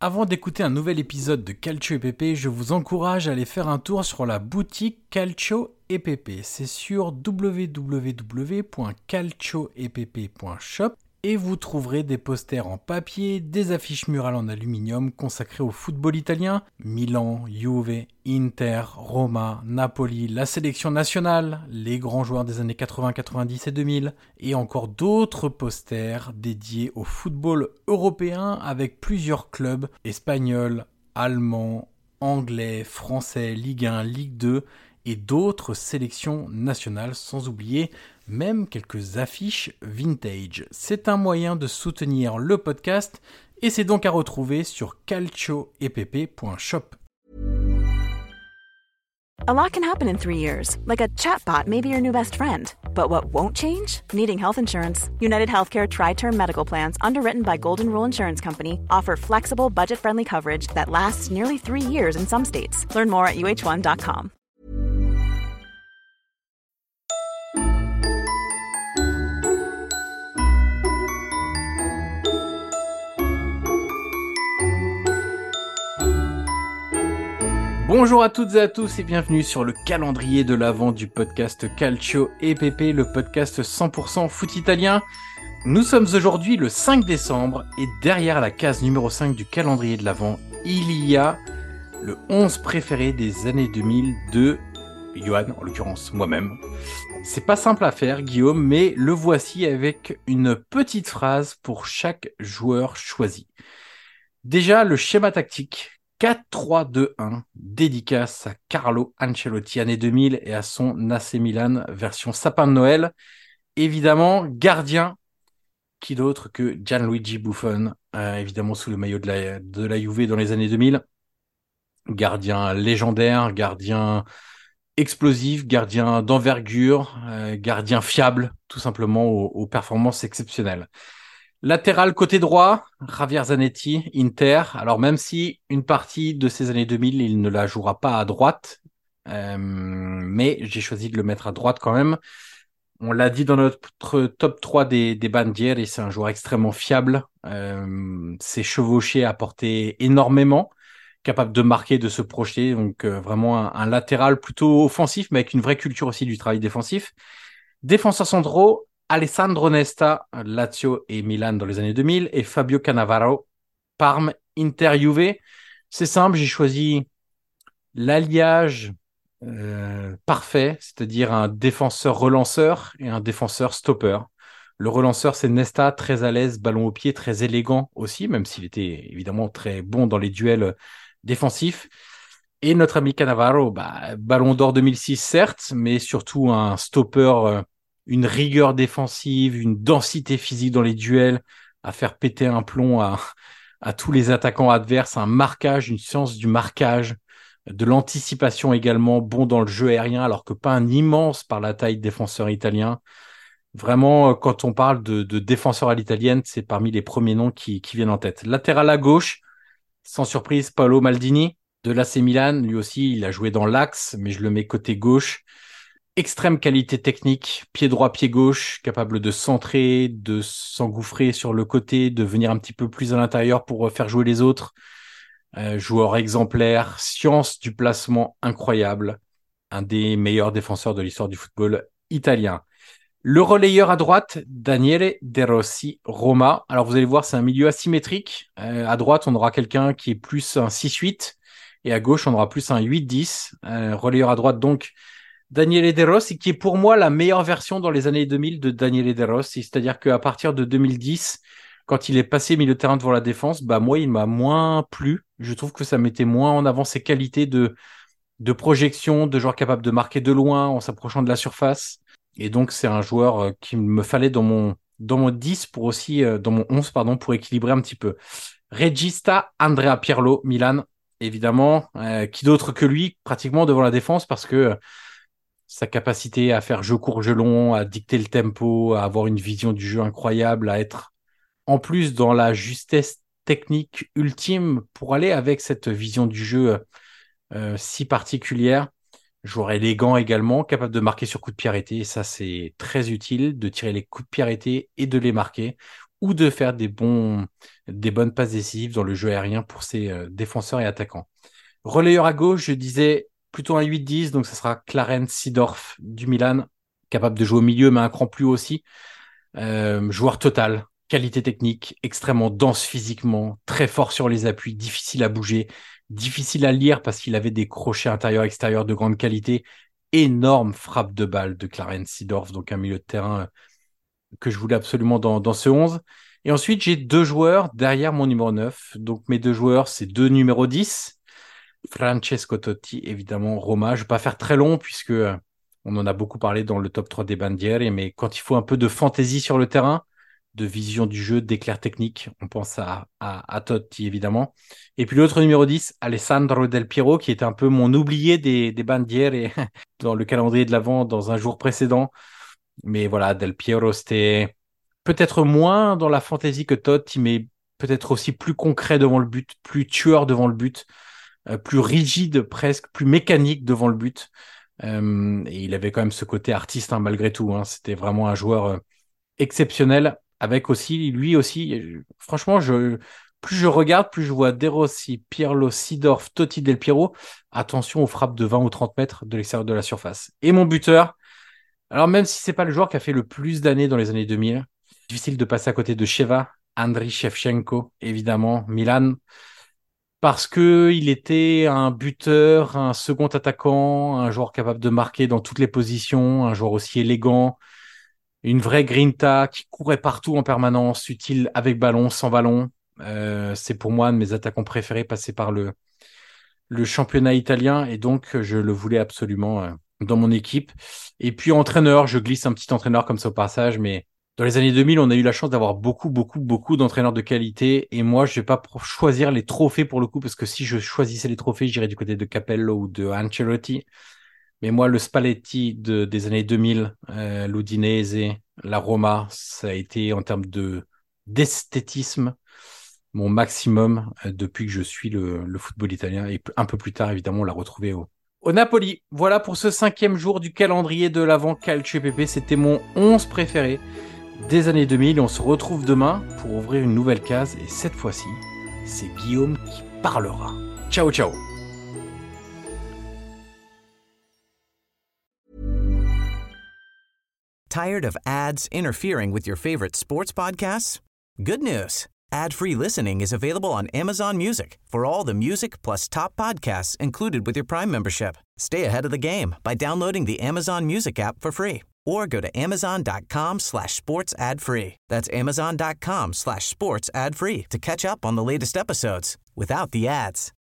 Avant d'écouter un nouvel épisode de Calcio et Pepe, je vous encourage à aller faire un tour sur la boutique Calcio et Pepe. C'est sur www.calcioepepe.shop et vous trouverez des posters en papier, des affiches murales en aluminium consacrées au football italien, Milan, Juve, Inter, Roma, Napoli, la sélection nationale, les grands joueurs des années 80, 90 et 2000, et encore d'autres posters dédiés au football européen avec plusieurs clubs espagnols, allemands, anglais, français, Ligue 1, Ligue 2 et d'autres sélections nationales, sans oublier même quelques affiches vintage. C'est un moyen de soutenir le podcast et c'est donc à retrouver sur calcioepepe.shop. A lot can happen in 3 years, like a chatbot may be your new best friend. But what won't change? Needing health insurance. United Healthcare Tri-Term Medical Plans, underwritten by Golden Rule Insurance Company, offer flexible, budget-friendly coverage that lasts nearly 3 years in some states. Learn more at uh1.com. Bonjour à toutes et à tous et bienvenue sur le calendrier de l'Avent du podcast Calcio et Pepe, le podcast 100% foot italien. Nous sommes aujourd'hui le 5 décembre et derrière la case numéro 5 du calendrier de l'Avent, il y a le 11 préféré des années 2000 de Johan, en l'occurrence moi-même. C'est pas simple à faire, Guillaume, mais le voici avec une petite phrase pour chaque joueur choisi. Déjà, le schéma tactique 4-3-2-1, dédicace à Carlo Ancelotti année 2000 et à son AC Milan version sapin de Noël. Évidemment, gardien, qui d'autre que Gianluigi Buffon, évidemment sous le maillot de la Juve dans les années 2000. Gardien légendaire, gardien explosif, gardien d'envergure, gardien fiable, tout simplement aux performances exceptionnelles. Latéral côté droit, Javier Zanetti, Inter. Alors même si une partie de ces années 2000, il ne la jouera pas à droite, mais j'ai choisi de le mettre à droite quand même. On l'a dit dans notre top 3 des bandieri, c'est un joueur extrêmement fiable. C'est chevauché à portée énormément, capable de marquer, de se projeter. Donc vraiment un latéral plutôt offensif, mais avec une vraie culture aussi du travail défensif. Défenseurs centraux, Alessandro Nesta, Lazio et Milan dans les années 2000, et Fabio Cannavaro, Parme, Inter, Juve. C'est simple, j'ai choisi l'alliage parfait, c'est-à-dire un défenseur relanceur et un défenseur stopper. Le relanceur, c'est Nesta, très à l'aise, ballon au pied, très élégant aussi, même s'il était évidemment très bon dans les duels défensifs. Et notre ami Cannavaro, ballon d'or 2006 certes, mais surtout un stopper, une rigueur défensive, une densité physique dans les duels, à faire péter un plomb à tous les attaquants adverses, un marquage, une science du marquage, de l'anticipation également, bon dans le jeu aérien, alors que pas un immense par la taille défenseur italien. Vraiment, quand on parle de défenseur à l'italienne, c'est parmi les premiers noms qui viennent en tête. Latéral à gauche, sans surprise, Paolo Maldini, de l'AC Milan. Lui aussi, il a joué dans l'axe, mais je le mets côté gauche. Extrême qualité technique, pied droit, pied gauche, capable de centrer, de s'engouffrer sur le côté, de venir un petit peu plus à l'intérieur pour faire jouer les autres. Joueur exemplaire, science du placement incroyable, un des meilleurs défenseurs de l'histoire du football italien. Le relayeur à droite, Daniele De Rossi, Roma. Alors vous allez voir, c'est un milieu asymétrique. À droite, on aura quelqu'un qui est plus un 6-8 et à gauche, on aura plus un 8-10. Relayeur à droite, donc, Daniele De Rossi, qui est pour moi la meilleure version dans les années 2000 de Daniele De Rossi. C'est-à-dire qu'à partir de 2010, quand il est passé milieu de terrain devant la défense, moi, il m'a moins plu. Je trouve que ça mettait moins en avant ses qualités de projection, de joueur capable de marquer de loin en s'approchant de la surface. Et donc, c'est un joueur qu'il me fallait dans mon 10 pour aussi, dans mon 11, pardon, pour équilibrer un petit peu. Regista Andrea Pirlo, Milan, évidemment. Qui d'autre que lui, pratiquement devant la défense, parce que sa capacité à faire jeu court, jeu long, à dicter le tempo, à avoir une vision du jeu incroyable, à être en plus dans la justesse technique ultime pour aller avec cette vision du jeu si particulière. Joueur élégant également, capable de marquer sur coup de pied arrêté. Et ça, c'est très utile de tirer les coups de pied arrêtés et de les marquer. ou de faire des bonnes passes décisives dans le jeu aérien pour ses défenseurs et attaquants. Relayeur à gauche, je disais plutôt un 8-10, donc ça sera Clarence Seedorf du Milan, capable de jouer au milieu, mais un cran plus haut aussi. Joueur total, qualité technique, extrêmement dense physiquement, très fort sur les appuis, difficile à bouger, difficile à lire parce qu'il avait des crochets intérieurs-extérieurs de grande qualité. Énorme frappe de balle de Clarence Seedorf, donc un milieu de terrain que je voulais absolument dans ce 11. Et ensuite, j'ai 2 joueurs derrière mon numéro 9. Donc mes 2 joueurs, c'est 2 numéros 10. Francesco Totti, évidemment, Roma. Je vais pas faire très long puisque on en a beaucoup parlé dans le top 3 des bandiere, mais quand il faut un peu de fantaisie sur le terrain, de vision du jeu, d'éclair technique, on pense à Totti, évidemment. Et puis l'autre numéro 10, Alessandro Del Piero, qui était un peu mon oublié des bandiere dans le calendrier de l'Avent dans un jour précédent. Mais voilà, Del Piero, c'était peut-être moins dans la fantaisie que Totti, mais peut-être aussi plus concret devant le but, plus tueur devant le but, plus rigide presque, plus mécanique devant le but. Et il avait quand même ce côté artiste, hein, malgré tout. Hein. C'était vraiment un joueur exceptionnel, avec aussi, lui aussi, franchement, plus je regarde, plus je vois De Rossi, Pirlo, Seedorf, Totti, Del Piero. Attention aux frappes de 20 ou 30 mètres de l'extérieur de la surface. Et mon buteur, alors même si c'est pas le joueur qui a fait le plus d'années dans les années 2000, difficile de passer à côté de Sheva, Andriy Shevchenko, évidemment, Milan, parce que il était un buteur, un second attaquant, un joueur capable de marquer dans toutes les positions, un joueur aussi élégant, une vraie grinta qui courait partout en permanence, utile avec ballon, sans ballon. C'est pour moi un de mes attaquants préférés passé par le championnat italien et donc je le voulais absolument dans mon équipe. Et puis entraîneur, je glisse un petit entraîneur comme ça au passage, mais dans les années 2000, on a eu la chance d'avoir beaucoup d'entraîneurs de qualité et moi, je vais pas choisir les trophées pour le coup parce que si je choisissais les trophées, j'irais du côté de Capello ou de Ancelotti. Mais moi, le Spalletti des années 2000, l'Udinese, la Roma, ça a été en termes d'esthétisme mon maximum depuis que je suis le football italien. Et un peu plus tard, évidemment, on l'a retrouvé au Napoli. Voilà pour ce 5e jour du calendrier de l'Avent Calcio PP. C'était mon 11 préféré des années 2000. Et on se retrouve demain pour ouvrir une nouvelle case. Et cette fois-ci, c'est Guillaume qui parlera. Ciao, ciao. Tired of ads interfering with your favorite sports podcasts? Good news. Ad-free listening is available on Amazon Music for all the music plus top podcasts included with your Prime membership. Stay ahead of the game by downloading the Amazon Music app for free or go to amazon.com/sports ad free. That's amazon.com/sports ad free to catch up on the latest episodes without the ads.